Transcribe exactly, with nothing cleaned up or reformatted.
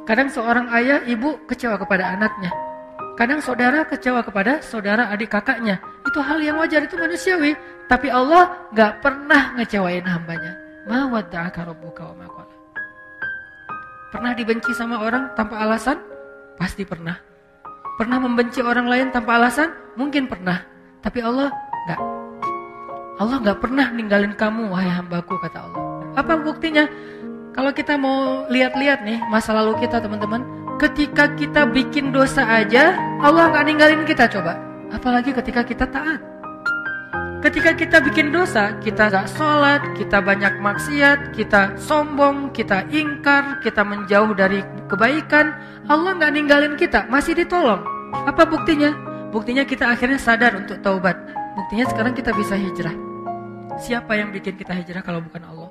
Kadang seorang ayah, ibu kecewa kepada anaknya. Kadang saudara kecewa kepada saudara adik kakaknya. Itu hal yang wajar, itu manusiawi. Tapi Allah gak pernah ngecewain hambanya. Ma wadda'aka rabbuka wa ma qala. Pernah dibenci sama orang tanpa alasan? Pasti pernah. Pernah membenci orang lain tanpa alasan? Mungkin pernah. Tapi Allah gak. Allah gak pernah ninggalin kamu, wahai hambaku, kata Allah. Apa buktinya? Kalau kita mau lihat-lihat nih masa lalu kita, teman-teman, ketika kita bikin dosa aja Allah gak ninggalin kita, coba. Apalagi ketika kita taat. Ketika kita bikin dosa, kita gak sholat, kita banyak maksiat, kita sombong, kita ingkar, kita menjauh dari kebaikan, Allah gak ninggalin kita, masih ditolong. Apa buktinya? Buktinya kita akhirnya sadar untuk taubat. Buktinya sekarang kita bisa hijrah. Siapa yang bikin kita hijrah kalau bukan Allah?